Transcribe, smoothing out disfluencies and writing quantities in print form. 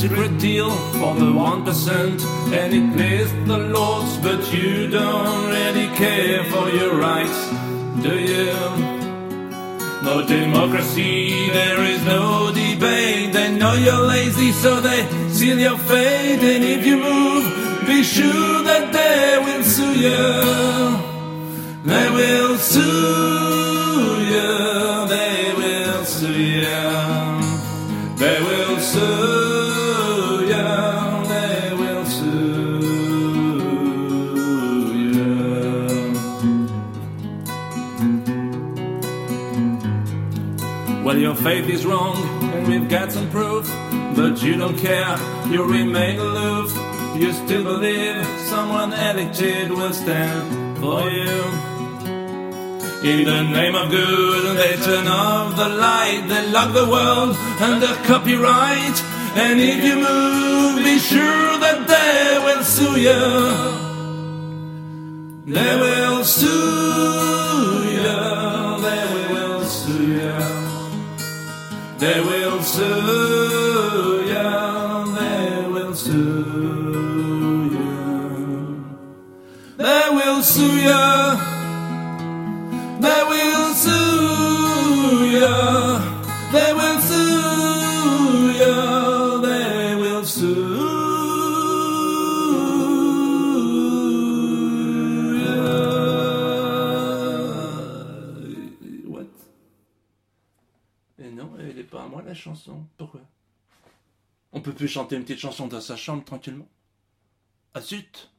secret deal for the 1%, and it pleased the lords, but you don't really care for your rights, do you? No democracy, there is no debate. They know you're lazy, so they seal your fate. And if you move, be sure that they will sue you. They will sue you. They will sue you. They will sue you. They will sue you. Well, your faith is wrong, and we've got some proof, but you don't care, you remain aloof. You still believe someone elected will stand for you. In the name of good, they turn off the light, they lock the world under copyright. And if you move, be sure that they will sue you. They will sue you. They will sue you. They will sue you. They will sue you. They will sue you. They will sue you. They will sue you. They will sue you. What? Mais non, elle est pas à moi la chanson. Pourquoi? On peut plus chanter une petite chanson dans sa chambre tranquillement? Ah zut!